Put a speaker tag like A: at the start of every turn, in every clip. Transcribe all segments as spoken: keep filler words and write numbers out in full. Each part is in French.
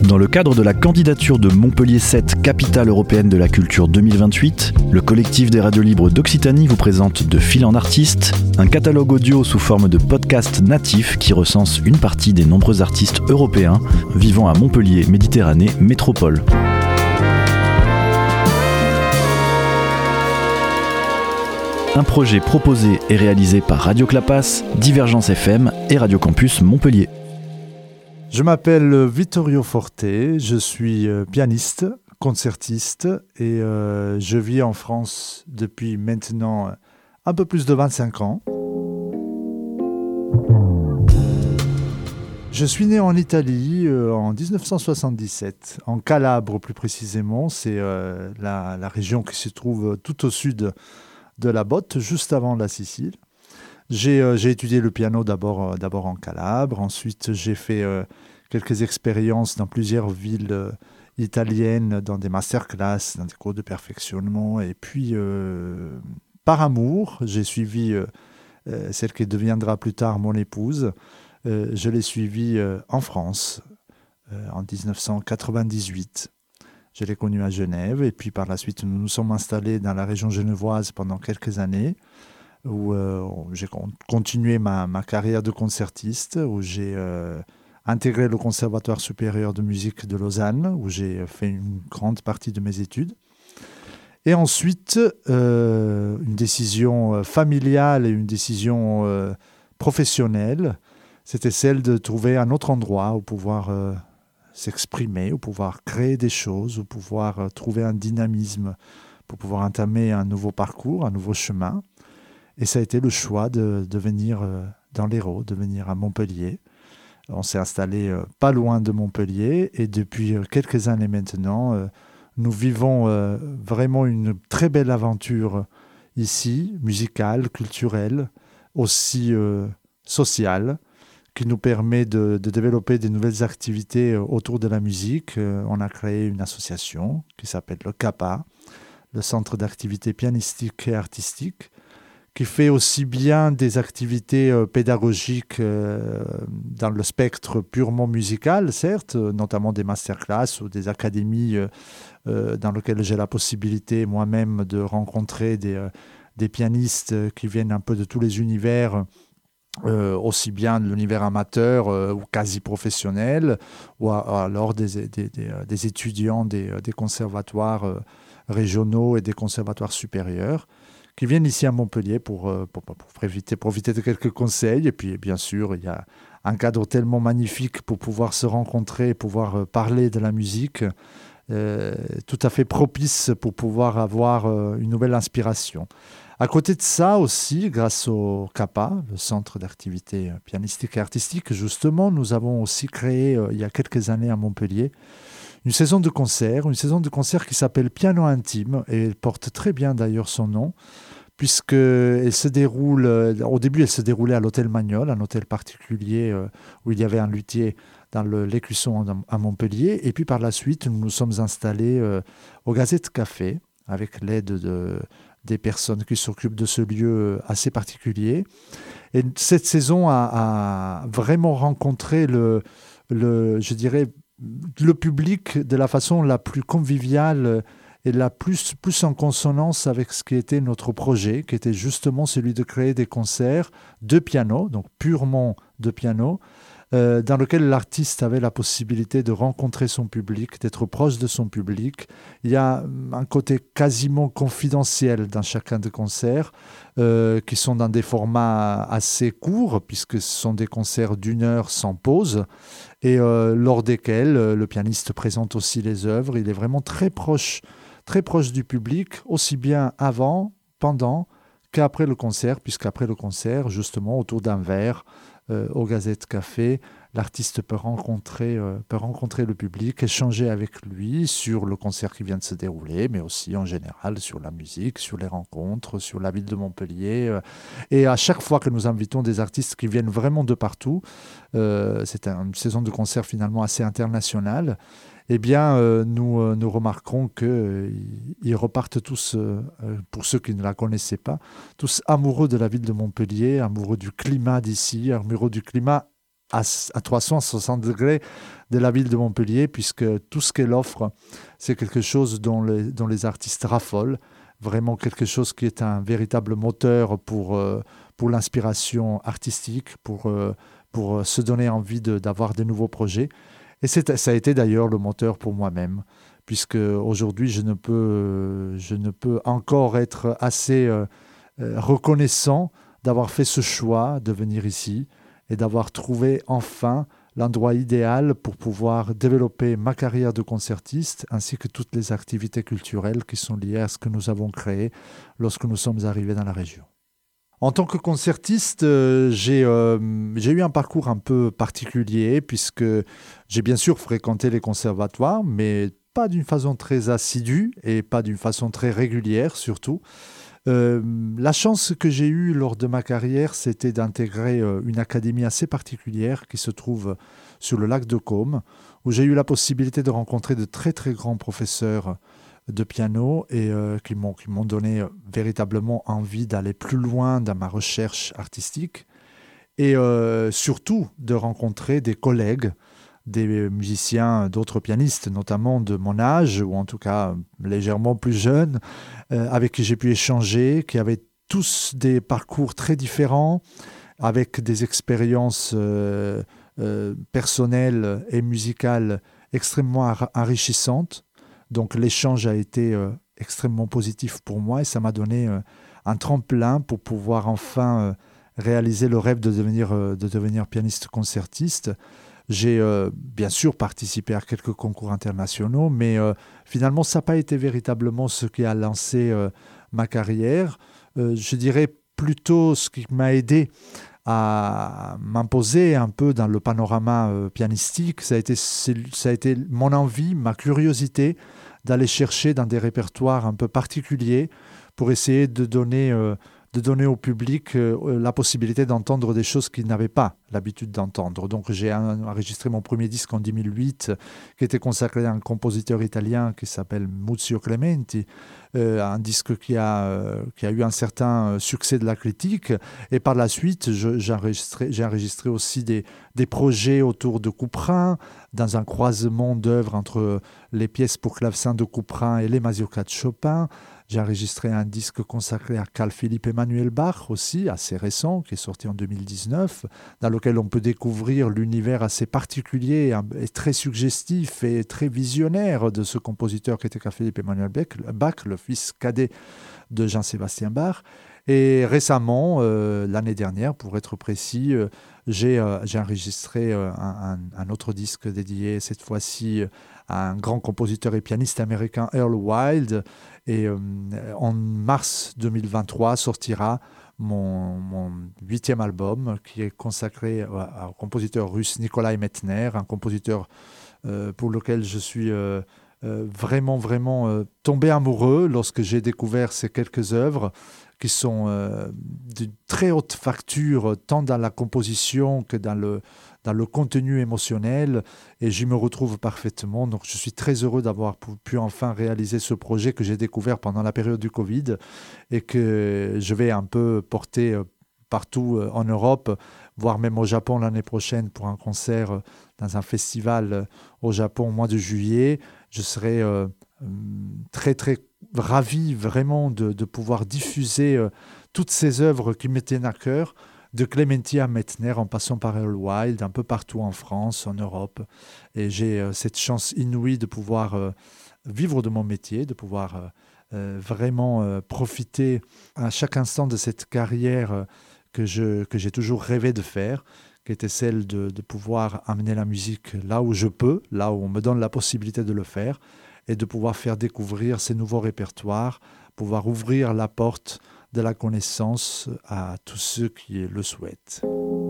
A: Dans le cadre de la candidature de Montpellier sept, capitale européenne de la culture deux mille vingt-huit, le collectif des radios libres d'Occitanie vous présente De fil en artiste, un catalogue audio sous forme de podcast natif qui recense une partie des nombreux artistes européens vivant à Montpellier, Méditerranée, métropole. Un projet proposé et réalisé par Radio Clapas, Divergence F M et Radio Campus Montpellier.
B: Je m'appelle Vittorio Forte, je suis pianiste, concertiste et euh, je vis en France depuis maintenant un peu plus de vingt-cinq ans. Je suis né en Italie euh, en dix-neuf cent soixante-dix-sept, en Calabre plus précisément, c'est euh, la, la région qui se trouve tout au sud de la Botte, juste avant la Sicile. J'ai, euh, j'ai étudié le piano d'abord, euh, d'abord en Calabre, ensuite j'ai fait euh, quelques expériences dans plusieurs villes euh, italiennes, dans des masterclass, dans des cours de perfectionnement, et puis euh, par amour, j'ai suivi euh, euh, celle qui deviendra plus tard mon épouse, euh, je l'ai suivie euh, en France euh, en dix-neuf cent quatre-vingt-dix-huit. Je l'ai connue à Genève, et puis par la suite nous nous sommes installés dans la région genevoise pendant quelques années, où euh, j'ai continué ma, ma carrière de concertiste, où j'ai euh, intégré le Conservatoire supérieur de musique de Lausanne, où j'ai fait une grande partie de mes études. Et ensuite, euh, une décision familiale et une décision euh, professionnelle, c'était celle de trouver un autre endroit où pouvoir euh, s'exprimer, où pouvoir créer des choses, où pouvoir euh, trouver un dynamisme, pour pouvoir entamer un nouveau parcours, un nouveau chemin. Et ça a été le choix de, de venir euh, dans l'Hérault, de venir à Montpellier. On s'est installé euh, pas loin de Montpellier et depuis euh, quelques années maintenant, euh, nous vivons euh, vraiment une très belle aventure ici, musicale, culturelle, aussi euh, sociale, qui nous permet de, de développer des nouvelles activités euh, autour de la musique. Euh, on a créé une association qui s'appelle le CAPA, le Centre d'activités pianistiques et artistiques, qui fait aussi bien des activités euh, pédagogiques euh, dans le spectre purement musical, certes, euh, notamment des masterclass ou des académies euh, euh, dans lesquelles j'ai la possibilité moi-même de rencontrer des, euh, des pianistes qui viennent un peu de tous les univers, euh, aussi bien de l'univers amateur euh, ou quasi professionnel, ou, à, ou alors des, des, des, des étudiants des, des conservatoires euh, régionaux et des conservatoires supérieurs, qui viennent ici à Montpellier pour, pour, pour profiter, profiter de quelques conseils. Et puis, bien sûr, il y a un cadre tellement magnifique pour pouvoir se rencontrer, pouvoir parler de la musique, euh, tout à fait propice pour pouvoir avoir euh, une nouvelle inspiration. À côté de ça aussi, grâce au CAPA, le Centre d'activités pianistiques et artistiques, justement, nous avons aussi créé, euh, il y a quelques années à Montpellier, une saison de concert, une saison de concert qui s'appelle Piano Intime, et elle porte très bien d'ailleurs son nom, puisqu'elle se déroule, au début elle se déroulait à l'hôtel Magnol, un hôtel particulier euh, où il y avait un luthier dans le, l'Écusson à Montpellier, et puis par la suite nous nous sommes installés euh, au Gazette Café, avec l'aide de, des personnes qui s'occupent de ce lieu assez particulier. Et cette saison a, a vraiment rencontré le, le, je dirais, le public de la façon la plus conviviale et la plus, plus en consonance avec ce qui était notre projet, qui était justement celui de créer des concerts de piano, donc purement de piano, euh, dans lequel l'artiste avait la possibilité de rencontrer son public, d'être proche de son public. Il y a un côté quasiment confidentiel dans chacun des concerts, euh, qui sont dans des formats assez courts, puisque ce sont des concerts d'une heure sans pause, et euh, lors desquels euh, le pianiste présente aussi les œuvres. Il est vraiment très proche, très proche du public, aussi bien avant, pendant qu'après le concert, puisqu'après le concert, justement, autour d'un verre, euh, au Gazette Café, l'artiste peut rencontrer, euh, peut rencontrer le public, échanger avec lui sur le concert qui vient de se dérouler, mais aussi en général sur la musique, sur les rencontres, sur la ville de Montpellier. Euh, et à chaque fois que nous invitons des artistes qui viennent vraiment de partout, euh, c'est une saison de concert finalement assez internationale, eh bien, euh, nous, euh, nous remarquerons qu'ils euh, repartent tous, euh, pour ceux qui ne la connaissaient pas, tous amoureux de la ville de Montpellier, amoureux du climat d'ici, amoureux du climat à, à trois cent soixante degrés de la ville de Montpellier, puisque tout ce qu'elle offre, c'est quelque chose dont les, dont les artistes raffolent, vraiment quelque chose qui est un véritable moteur pour, euh, pour l'inspiration artistique, pour, euh, pour se donner envie de, d'avoir de nouveaux projets. Et c'est, ça a été d'ailleurs le moteur pour moi-même, puisque aujourd'hui, je ne peux, je ne peux encore être assez euh, reconnaissant d'avoir fait ce choix de venir ici et d'avoir trouvé enfin l'endroit idéal pour pouvoir développer ma carrière de concertiste ainsi que toutes les activités culturelles qui sont liées à ce que nous avons créé lorsque nous sommes arrivés dans la région. En tant que concertiste, euh, j'ai, euh, j'ai eu un parcours un peu particulier puisque j'ai bien sûr fréquenté les conservatoires, mais pas d'une façon très assidue et pas d'une façon très régulière surtout. Euh, la chance que j'ai eue lors de ma carrière, c'était d'intégrer euh, une académie assez particulière qui se trouve sur le lac de Caume, où j'ai eu la possibilité de rencontrer de très très grands professeurs de piano et euh, qui, m'ont, qui m'ont donné euh, véritablement envie d'aller plus loin dans ma recherche artistique et euh, surtout de rencontrer des collègues, des musiciens, d'autres pianistes, notamment de mon âge, ou en tout cas légèrement plus jeunes, euh, avec qui j'ai pu échanger, qui avaient tous des parcours très différents, avec des expériences euh, euh, personnelles et musicales extrêmement enrichissantes. Donc l'échange a été euh, extrêmement positif pour moi et ça m'a donné euh, un tremplin pour pouvoir enfin euh, réaliser le rêve de devenir, euh, de devenir pianiste concertiste. J'ai euh, bien sûr participé à quelques concours internationaux, mais euh, finalement, ça n'a pas été véritablement ce qui a lancé euh, ma carrière. Euh, je dirais plutôt ce qui m'a aidé à m'imposer un peu dans le panorama euh, pianistique. Ça a été, ça a été mon envie, ma curiosité d'aller chercher dans des répertoires un peu particuliers pour essayer de donner... Euh, de donner au public euh, la possibilité d'entendre des choses qu'ils n'avaient pas l'habitude d'entendre. Donc j'ai enregistré mon premier disque en deux mille huit qui était consacré à un compositeur italien qui s'appelle Muzio Clementi, euh, un disque qui a, euh, qui a eu un certain succès de la critique. Et par la suite, je, j'ai, enregistré, j'ai enregistré aussi des, des projets autour de Couperin, dans un croisement d'œuvres entre les pièces pour clavecin de Couperin et les Mazurkas de Chopin. J'ai enregistré un disque consacré à Carl Philipp Emanuel Bach aussi, assez récent, qui est sorti en deux mille dix-neuf, dans lequel on peut découvrir l'univers assez particulier et très suggestif et très visionnaire de ce compositeur qui était Carl Philipp Emanuel Bach, le fils cadet de Jean-Sébastien Bach. Et récemment, euh, l'année dernière, pour être précis, euh, j'ai, euh, j'ai enregistré euh, un, un, un autre disque dédié, cette fois-ci, à un grand compositeur et pianiste américain, Earl Wild. Et euh, en mars deux mille vingt-trois sortira mon, mon huitième album, qui est consacré au compositeur russe Nikolai Metner, un compositeur euh, pour lequel je suis... Euh, Euh, vraiment, vraiment euh, tombé amoureux lorsque j'ai découvert ces quelques œuvres qui sont euh, d'une très haute facture, tant dans la composition que dans le, dans le contenu émotionnel, et j'y me retrouve parfaitement. Donc je suis très heureux d'avoir pu enfin réaliser ce projet que j'ai découvert pendant la période du Covid et que je vais un peu porter euh, partout euh, en Europe, voire même au Japon l'année prochaine pour un concert euh, dans un festival euh, au Japon au mois de juillet. Je serai euh, très, très ravi vraiment de, de pouvoir diffuser euh, toutes ces œuvres qui me tiennent à cœur, de Clementi à Metner, en passant par Earl Wild, un peu partout en France, en Europe. Et j'ai euh, cette chance inouïe de pouvoir euh, vivre de mon métier, de pouvoir euh, euh, vraiment euh, profiter à chaque instant de cette carrière euh, que, je, que j'ai toujours rêvé de faire, qui était celle de, de pouvoir amener la musique là où je peux, là où on me donne la possibilité de le faire, et de pouvoir faire découvrir ces nouveaux répertoires, pouvoir ouvrir la porte de la connaissance à tous ceux qui le souhaitent.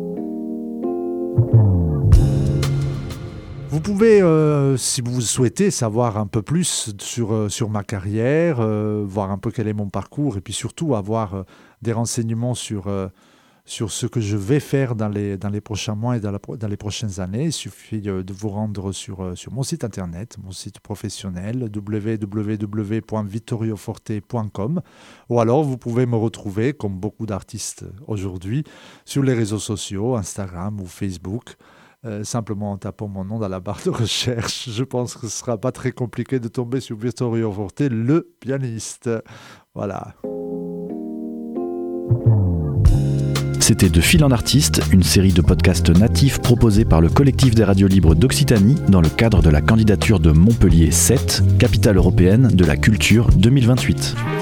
B: Vous pouvez, euh, si vous souhaitez, savoir un peu plus sur, euh, sur ma carrière, euh, voir un peu quel est mon parcours, et puis surtout avoir euh, des renseignements sur... Euh, sur ce que je vais faire dans les, dans les prochains mois et dans, la, dans les prochaines années, il suffit de vous rendre sur, sur mon site internet, mon site professionnel, w w w point vittorio forte point com, ou alors vous pouvez me retrouver, comme beaucoup d'artistes aujourd'hui, sur les réseaux sociaux, Instagram ou Facebook, euh, simplement en tapant mon nom dans la barre de recherche. Je pense que ce ne sera pas très compliqué de tomber sur Vittorio Forte, le pianiste. Voilà.
A: C'était De Fil en Artiste, une série de podcasts natifs proposés par le collectif des radios libres d'Occitanie dans le cadre de la candidature de Montpellier sept, capitale européenne de la culture deux mille vingt-huit.